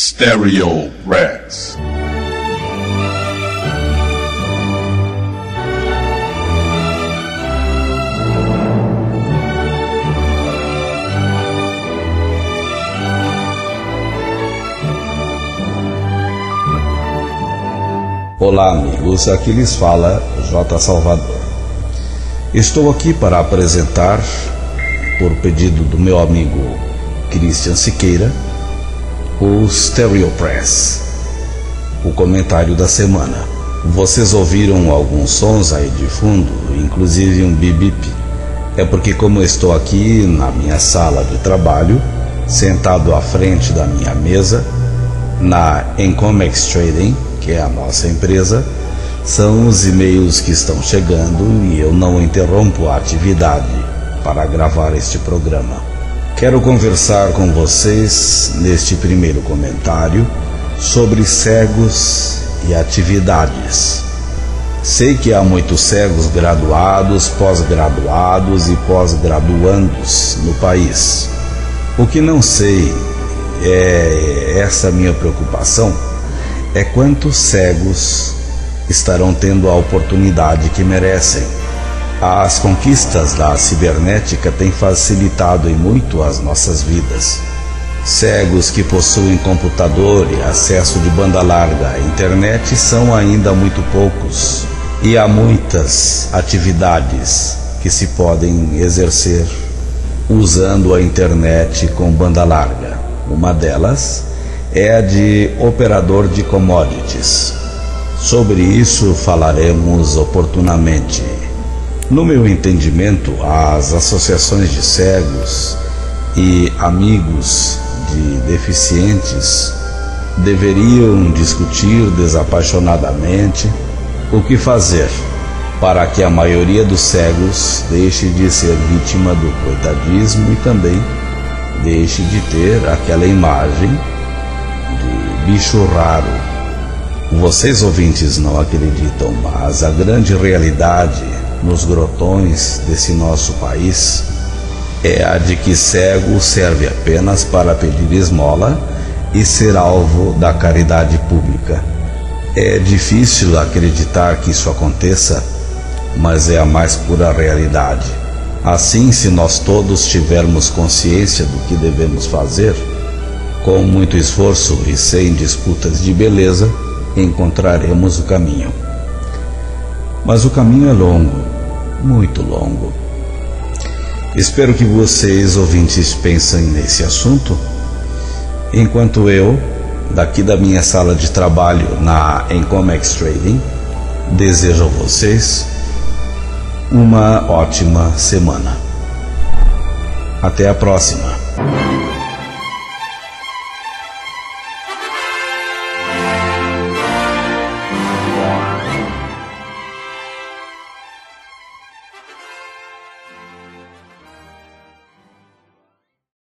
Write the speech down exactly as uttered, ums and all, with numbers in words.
Stereo Press. Olá amigos, aqui lhes fala J. Salvador. Estou aqui para apresentar, por pedido do meu amigo Christian Siqueira, o Stereo Press, o comentário da semana. Vocês ouviram alguns sons aí de fundo, inclusive um bip-bip. É porque como eu estou aqui na minha sala de trabalho, sentado à frente da minha mesa, na Encomex Trading, que é a nossa empresa, são os e-mails que estão chegando e eu não interrompo a atividade para gravar este programa. Quero conversar com vocês neste primeiro comentário sobre cegos e atividades. Sei que há muitos cegos graduados, pós-graduados e pós-graduandos no país. O que não sei, é essa minha preocupação, é quantos cegos estarão tendo a oportunidade que merecem. As conquistas da cibernética têm facilitado em muito as nossas vidas. Cegos que possuem computador e acesso de banda larga à internet são ainda muito poucos, e há muitas atividades que se podem exercer usando a internet com banda larga. Uma delas é a de operador de commodities. Sobre isso falaremos oportunamente. No meu entendimento, as associações de cegos e amigos de deficientes deveriam discutir desapaixonadamente o que fazer para que a maioria dos cegos deixe de ser vítima do coitadismo e também deixe de ter aquela imagem de bicho raro. Vocês ouvintes não acreditam, mas a grande realidade nos grotões desse nosso país é a de que cego serve apenas para pedir esmola e ser alvo da caridade pública. É difícil acreditar que isso aconteça, mas é a mais pura realidade. Assim, se nós todos tivermos consciência do que devemos fazer, com muito esforço e sem disputas de beleza, encontraremos o caminho. Mas o caminho é longo, muito longo. Espero que vocês, ouvintes, pensem nesse assunto, enquanto eu, daqui da minha sala de trabalho na Encomex Trading, desejo a vocês uma ótima semana. Até a próxima.